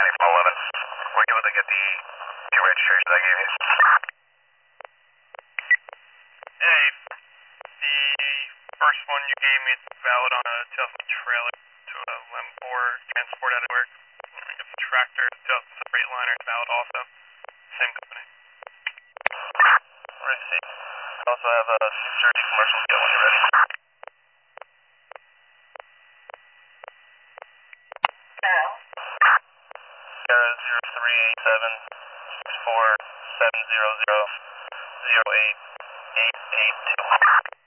Manny from 11. Were you able to get the two registrations I gave you? Hey, the first one you gave me is valid on a 2000 trailer to a Lembour transport out of work. I got the tractor, 2000 Freightliner is valid also. Same company. Receipt. Also have a 630 commercial scale when you're ready. Sierra 0387 64700 08882.